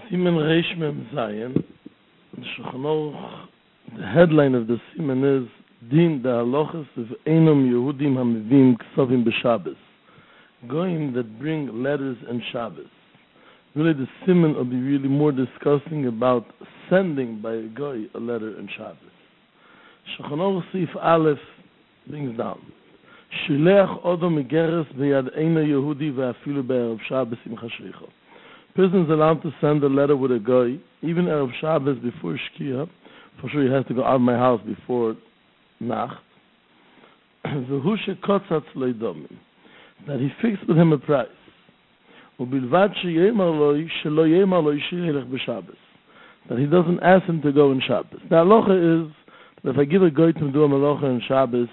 Siman Reish Mem Zayin. The Shulchan Aruch, the headline of the Siman is Din the Halachas of Einam Yehudim Hamivim Ksavim B'Shabbos. Goyim that bring letters and Shabbos. Really, the Siman will be really more discussing about sending by a goy a letter and Shabbos. Shulchan Aruch Sif Aleph brings down. Shilech Odom Igeres B'Yad Eina Yehudi Ve'afilu Be'erev Shabbos Simcha Shricha. Person is allowed to send a letter with a guy, even Erev Shabbos before Shkia. For sure, he has to go out of my house before Nacht. That he fixed with him a price. That he doesn't ask him to go in Shabbos. The halacha is that if I give a guy to do a malacha in Shabbos,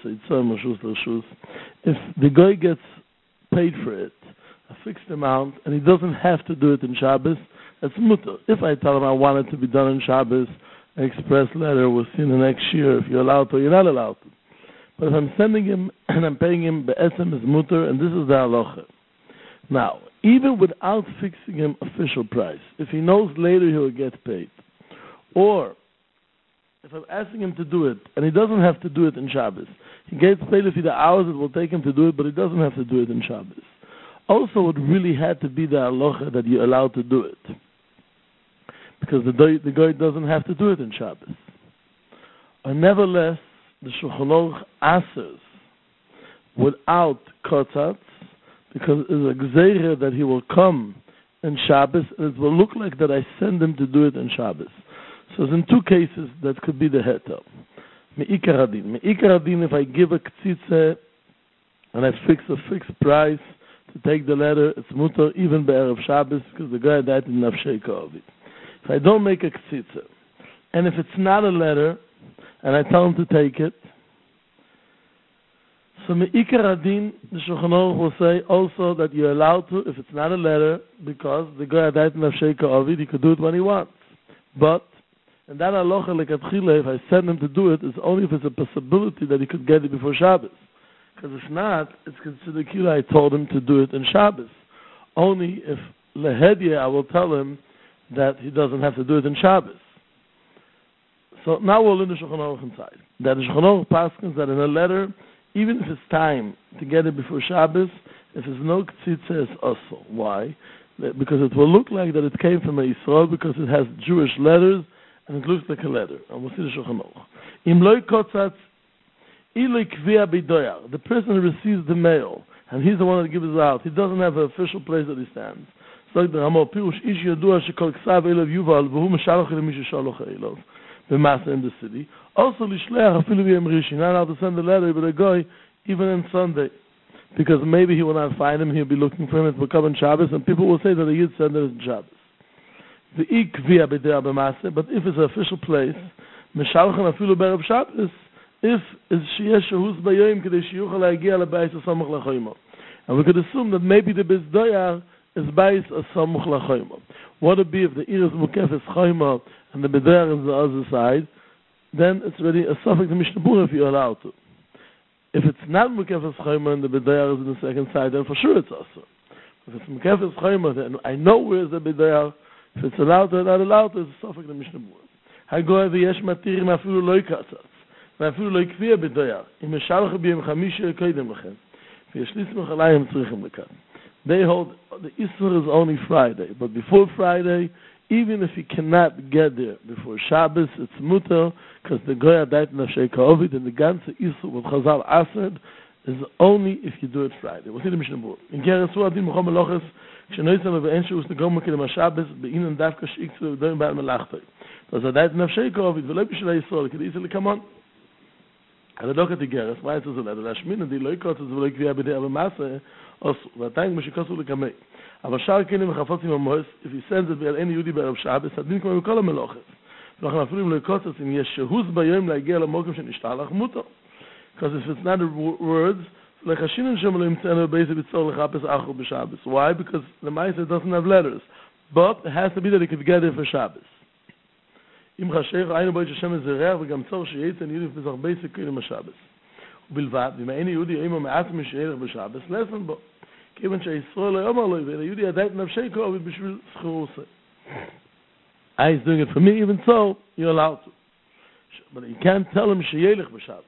if the guy gets paid for it, a fixed amount, and he doesn't have to do it in Shabbos, that's mutter. If I tell him I want it to be done in Shabbos, an express letter, we'll see in the next year if you're allowed to or you're not allowed to. But if I'm sending him and I'm paying him, be'esem is mutter, and this is the halacha. Now, even without fixing him official price, if he knows later he will get paid, or if I'm asking him to do it, and he doesn't have to do it in Shabbos, he gets paid if the hours it will take him to do it, but he doesn't have to do it in Shabbos. Also, it really had to be the halacha that you're allowed to do it, because the guy doesn't have to do it in Shabbos. And nevertheless, the Shulchan Aruch asers without kotzatz, because it's a gzeira that he will come in Shabbos, and it will look like that I send him to do it in Shabbos. So in two cases, that could be the heter. Me'ikar hadin. Me'ikar hadin, if I give a k'tzitze, and I fix a fixed price to take the letter, it's mutter even be'erev Shabbos, because the guy died in nafshei ka'avid. If I don't make a k'tzitze, and if it's not a letter, and I tell him to take it, so me'ikar hadin, the Shulchan Aruch will say also that you're allowed to, if it's not a letter, because the guy died in nafshei ka'avid, he could do it when he wants. But and that halacha lekatchila, if I send him to do it, is only if it's a possibility that he could get it before Shabbos. Because if not, it's considered kila. I told him to do it in Shabbos. Only if lehedya, I will tell him that he doesn't have to do it in Shabbos. So now we'll learn the Shulchan Aruch inside. That the Shulchan Aruch paskins that in a letter, even if it's time to get it before Shabbos, if there's no k'tzitze, it's also. Why? Because it will look like that it came from a Yisrael, because it has Jewish letters, and it looks like a letter. And we'll see the Shulchan Aruch. Im loy kotzatz, the person who receives the mail, and he's the one that gives it out, he doesn't have an official place that he stands. It's like the Ramah Pirush, Ish Yadua Shekol Ksav Elav Yuval, V'hu Meshalach Elav Misha Shaloch Elav, B'masa in the city. Also, Lishleach Afilu B'yem Rishi, not allowed to send a letter with a guy, even on Sunday. Because maybe he will not find him, he'll be looking for him, it will come on Shabbos, and people will say that he did send it on Shabbos. But if it's an official place, Meshalach Afilu B'erev Shabbos, if sheyesh shehus bayom kedei sheyuchal lagia lebayis asamuch lachoymo, and we could assume that maybe the bezdoyar is bayis asamuch lachoymo. What would be if the ir is mukef is choymo and the bezdoyar is the other side? Then it's already a suffix to Mishnah Berurah if you're allowed to. If it's not mukef is choymo and the bezdoyar is on the second side, then for sure it's also. If it's mukef is choymo, then I know where is the bezdoyar. If it's allowed or not allowed, it's a suffix to Mishnah Berurah. Hagoy v'yesh matirim afilu loy katzatz. ואפילו לא יקביע בדייר, אם משלח ביום חמישי קודם לכן, וישליס מחליים צריכים לכאן. They hold, the Isra is only Friday, but before Friday, even if he cannot get there before Shabbos, it's mutter, because the Goya died in Nafshei Ka'ovid, and the ganze Isra with Chazal Asad is only if you do it Friday. We'll see the Mishnah Berurah. In Geresu Adin Muchom Meloches, כשנויסם ואין שהוא סנגום מכם השבס, באינן דווקא שיקצו ודוים בעל מלאכתו. אז died in Nafshei Ka'ovid, ולא בשביל הישראל, כדי ישראל לקמון. Aber doch die Geres, weiß es nicht, das Schminen, die Leukotz, das will ich wie bei der Masse, aus, weil Tag muss ich kosten le kamei. Aber schau können wir gefotz im Mois, if he sends it by any Yudi by Shabbos, hat nicht mit kol meloches. Noch nach früh Leukotz, in yes shehus bayom lagiel lamokim shenishtalach muto. Because if it's not the words, like Hashinin shemel im tzenu beise bitzol lechapes achur b'Shabbos. Why? Because the Maisa doesn't have letters. But it has to be that he could get it for Shabbos. אם חשך, היינו בו את השם הזרח, וגם צור שייצן יהודי לפני הרבה סיכויים בשבס. ובלבד, ואם אין יהודי אימו מעט משערך בשבס, לסן בו. כיוון שהישראל לא יאמר לו, ואין יהודי ידע את נפשי כעובד בשביל סחרוסה. He's doing it for me, even so, you're allowed to. But you can't tell him sheyelich b'Shabbos.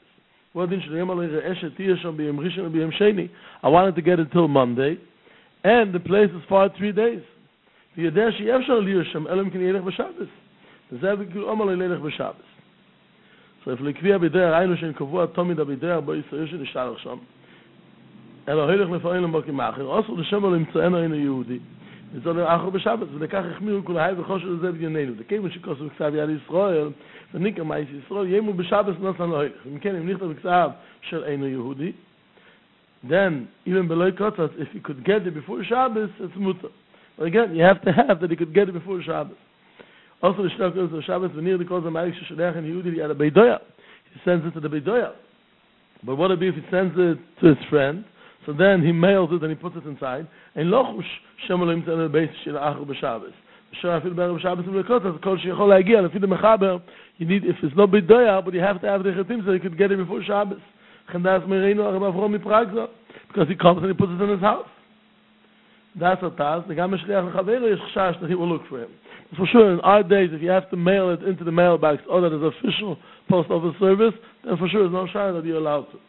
I wanted to get it till Monday, and the place is far 3 days. So if Likvia b'derech aynu shen kavua tomid b'derech bo Yisrael shenishtarach sham. Elo hilech lefarein l'mokim acher. Also the Shem limtzaenu einu Yehudi. It's only achor b'Shabbos. V'lekach echmiru kol hay v'chosher zeh b'yonenu. The kevin shikosu v'ksav yad Yisrael. V'nika ma'is Yisrael yemu b'Shabbos nosan lo hilech. V'mken im nichtav v'ksav shel einu Yehudi. Then even below kotzas, if you could get it before Shabbos, it's mutar. But again, you have to have that he could get it before Shabbos. Also, the Shnok goes to Shabbos, veneer the cause of Ma'ik Sheshalech and Yehudi at a Beidoya. He sends it to the Beidoya. But what if he sends it to his friend? So then he mails it and he puts it inside. And Lochush Shemolim Tzene Beis Shil Achur B'Shabbos. B'Shar Afil B'Erev Shabbos V'Lekotas, Kol Shechol Ha'Agia, Lefi the Mechaber, you need, if it's not Beidoya, but you have to have the Chetim so you could get it before Shabbos. Chendas Mereinu Arav Avrom Mipragza. Because he comes and he puts it in his house. That's what Taz. The Gam Shliach L'Chaveiro is Chash that he will look for him. For sure, in our days, if you have to mail it into the mailbox or that is official post office service, then for sure there's no shayla that you're allowed to.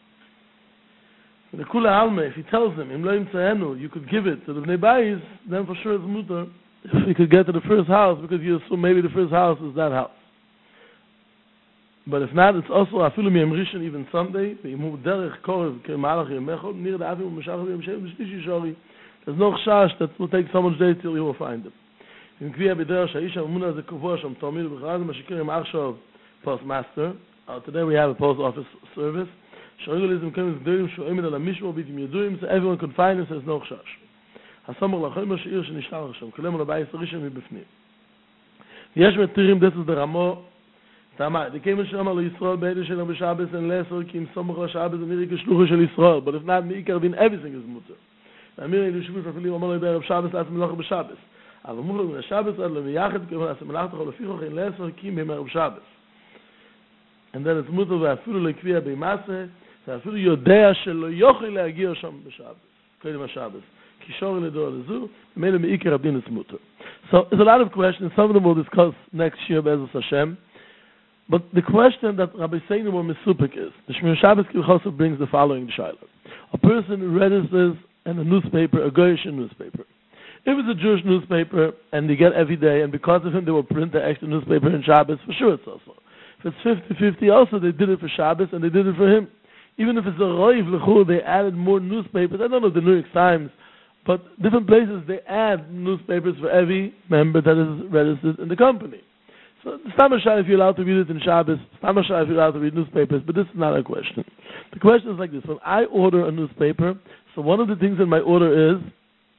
The Kula Alme, if he tells him, Im Loim Tzahenu, you could give it to the Bnei Bayis, then for sure it's mutar. If you could get to the first house, because you assume maybe the first house is that house. But if not, it's also Afilu Miyam Rishon, even Sunday, V'yimu Derech Korev K'malach Yemechol, Nir Da'avim Meshach V'yam Shem V'shlishi Shori. There's no chash that will take so much days till you will find them. In Kvia B'derech Sha'ish HaMuna Ze Kavua Sham Tomid V'chaz Mashikirim Achshav Postmaster. Today we have a post office service. Sha'irulizim Kemis G'dorim Sho'imid Ala Mishmo B'tim Yedurim, so everyone could find him, so there's no chash. HaSamur L'chol Masha'ir Shenishtar Hashem, Kolem L'bayis Rishon Mibifnim. Yesh Metirim, this is the Ramo. Tama, they came in Shama L'Yisrael B'Eideh Shelem B'Shabbos and Lesor Kim Samach L'Shabbos and Mirik Shlucha Shel Yisrael. But if not, Meikar Din, everything is mutar. Amir Eilu Shuvus Afili Omar L'Erev Shabbos Atzim L'Och B'Shabbos. אבל מוכר מן השבס עד למייחד כיוון הסמלחת יכול לפיכוך אין לעשר קים במערב שבס. And then it's mutar ואפילו לקביע במעשה, ואפילו יודע שלא יוכל להגיע שם בשבס, קודם השבס. כי שור לדור לזו, ומילא מעיקר הדין it's mutar. So there's a lot of questions, some of them we'll discuss next year Be'ezus Hashem. But the question that Rabbi Seinu or Mesupik is, the Shmir Shabbos Kilchosov brings the following Shaila. A person registers in a newspaper, a Goyish newspaper. If it's a Jewish newspaper and they get every day, and because of him they will print the extra newspaper in Shabbos, for sure it's also. If it's 50-50, also they did it for Shabbos and they did it for him. Even if it's a Roiv L'chur, they added more newspapers. I don't know the New York Times, but different places they add newspapers for every member that is registered in the company. So it's not a shy if you're allowed to read it in Shabbos. It's not a shy if you're allowed to read newspapers, but this is not a question. The question is like this. When I order a newspaper, so one of the things in my order is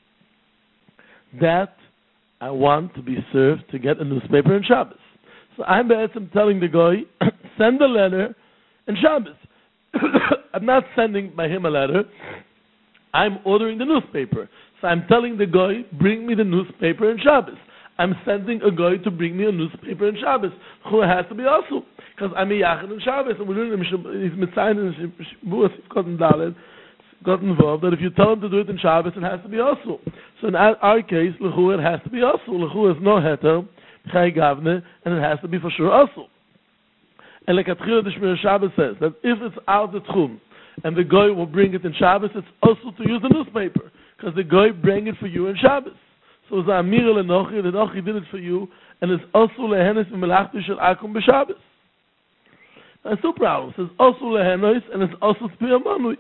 that I want to be served to get a newspaper in Shabbos. So I'm telling the guy, send a letter in Shabbos. I'm not sending by him a letter. I'm ordering the newspaper. So I'm telling the guy, bring me the newspaper in Shabbos. I'm sending a guy to bring me a newspaper in Shabbos. Who has to be also. Because I'm a Yachid in Shabbos. And we're doing he's Mitzayin in Shabbos. Got involved that if you tell him to do it in Shabbos, it has to be also. So in our case, L'chur, it has to be also. L'chur is no heter, Chai Gavne, and it has to be for sure also. And like Atchila the Shmir Shabbos says, that if it's out the Tchum, and the guy will bring it in Shabbos, it's also to use the newspaper. Because the guy bring it for you in Shabbos. So it's Amir L'Nochi, the Nochi did it for you, and it's also Lehenis V'melachti Shel Akum B'Shabbos. That's two problems. It's also Lehenis, and it's also Tzpir Manui.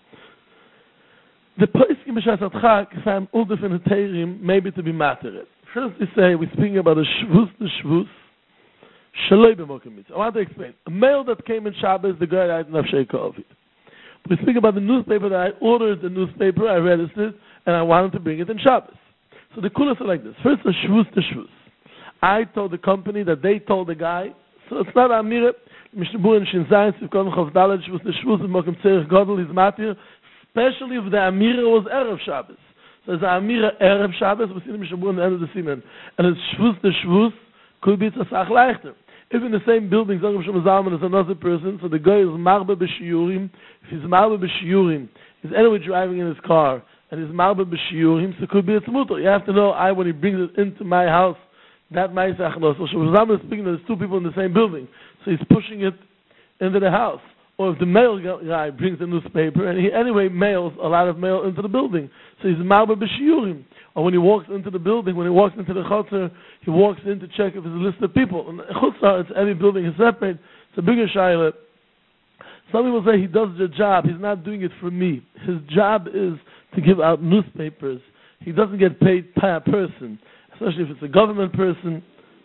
The Poskim B'Shas Adchak found all different Teirim maybe to be materet. First they say, we're speaking about a Shvus, Shaloi B'Mokim Mitzvah. I want to explain. A mail that came in Shabbos, the guy died in Avshei Kovid. We speak about the newspaper that I ordered the newspaper, I registered, and I wanted to bring it in Shabbos. So the kulas are like this. First, a Shvus. I told the company that they told the guy, so it's not Amir, Mishnebur and Shinzayin, Sivkon Chavdalad, Shvus, and Mokim Tzerich Godel, is Matir, especially if the Amira was Erev Shabbos. So it's the Amira Erev Shabbos, we see the Mishnebur in the end of the Simen. And it's Shvus, could be Tzasach Leichter. If in the same building, Zangam Shem Zalman is another person, so the guy is Marba B'Shiyurim. If he's Marba B'Shiyurim, he's anyway driving in his car, and he's Marba B'Shiyurim, so it could be a Tzmuto. You have to know, when he brings it into my house that Ma'aseh Achnos. So Shmuel is speaking, there's two people in the same building, so he's pushing it into the house. Or if the mail guy brings a newspaper, and he anyway mails a lot of mail into the building, so he's Marba B'Shiyurim. Or when he walks into the building, when he walks into the Chotzer, he walks in to check if there's a list of people. And Chutzah, it's every building is separate. It's a bigger shayla. Some people say he does the job. He's not doing it for me. His job is to give out newspapers. He doesn't get paid per person, especially if it's a government person.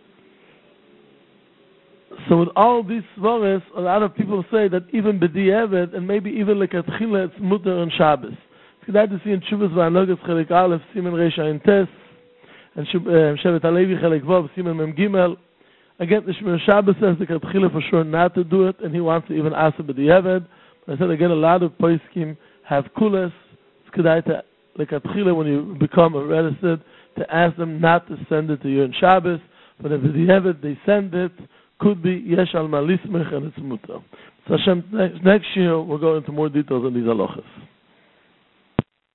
So with all these svaras, a lot of people say that even b'di'evet, and maybe even like at Chila, it's mutter on Shabbos. It's good to see in Shuvas V'Anogas Chelik Aleph, Simen Reish Ayin Tes, and Shevet HaLevi Chelik Vav, Simen Mem Gimel. Again, the Shemir Shabbos says the Katchila for sure not to do it, and he wants to even ask the Yeved. But I said again, a lot of Poskim have kulas. It's good to, like Katchila, when you become a registered, to ask them not to send it to you in Shabbos. But if the Yeved, they send it, could be Yesh Al Malismech, and it's Mutter. So Hashem, next year we'll go into more details on these halachas.